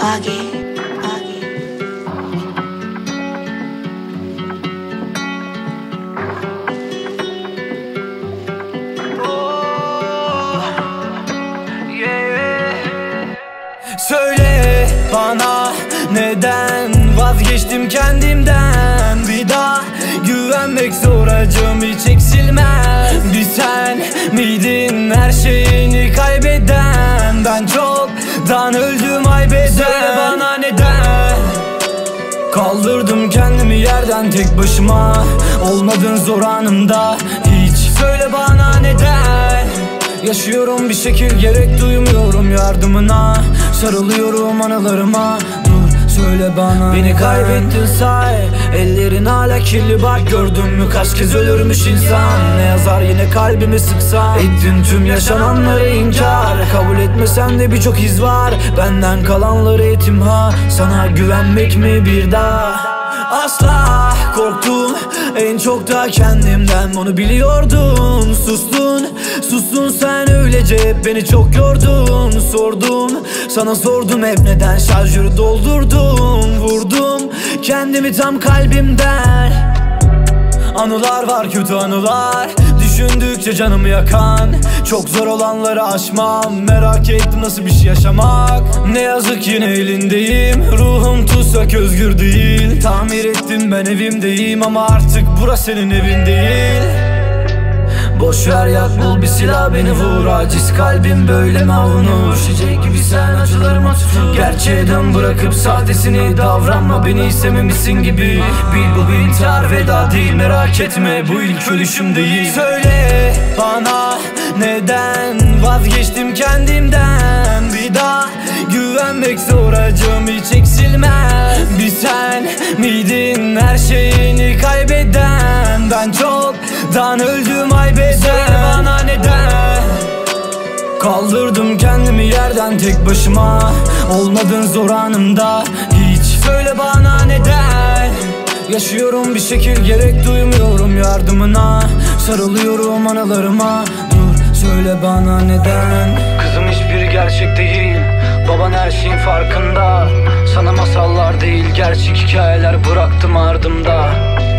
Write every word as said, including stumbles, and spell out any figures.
Agi, Agi. Söyle bana neden vazgeçtim kendimden. Bir daha güvenmek zor, acım hiç eksilmez. Bir sen miydin her şeyini kaybeden? Ben çoktan öldüm haybeden. Söyle bana neden kaldırdım kendimi yerden tek başıma, olmadın zor anımda hiç. Söyle bana neden yaşıyorum bir şekil, gerek duymuyorum yardımına. Sarılıyorum anılarıma, dur söyle bana. Beni kaybettin say, ellerin hala kirli, bak gördün mü kaç kez ölürmüş insan. Ne yazar yine kalbimi sıksan, ettin tüm yaşananları inkar. Kabul etmesen de birçok iz var, benden kalanları etim ha. Sana güvenmek mi bir daha? Asla korktum en çok da kendimden, bunu biliyordun. Sustun, sustun sen öylece, beni çok yordun. Sordum, sana sordum hep neden, şarjörü doldurdum. Vurdum kendimi tam kalbimden. Anılar var, kötü anılar, düşündükçe canımı yakan. Çok zor olanları aşmam, merak ettim nasıl bir şey yaşamak. Ne yazık yine elindeyim, ruhum tutsak özgür değil. Tamir ettim ben evimdeyim ama artık burası senin evin değil. Boşver yak bul bir silah, beni vur, aciz kalbim böyle mi avunur? Şişecek gibi sen acılarıma tutun. Gerçeğe dön bırakıp sahtesini davranma, beni istememişsin gibi. Bil bu bir intihar, veda değil, merak etme bu ilk ölüşüm değil. Söyle bana neden vazgeçtim kendimden. Bir daha güvenmek zor, acım hiç eksilmez. Bir sen miydin her şeyini kaybeden? Ben çoktan öldüm haybeden. Söyle bana neden kaldırdım kendimi yerden tek başıma, olmadın zor anımda hiç. Söyle bana neden yaşıyorum bir şekil, gerek duymuyorum yardımına. Sarılıyorum anılarıma, dur söyle bana neden. Kızım hiçbiri gerçek değil, baban her şeyin farkında. Sana masallar değil gerçek hikayeler bıraktım ardımda.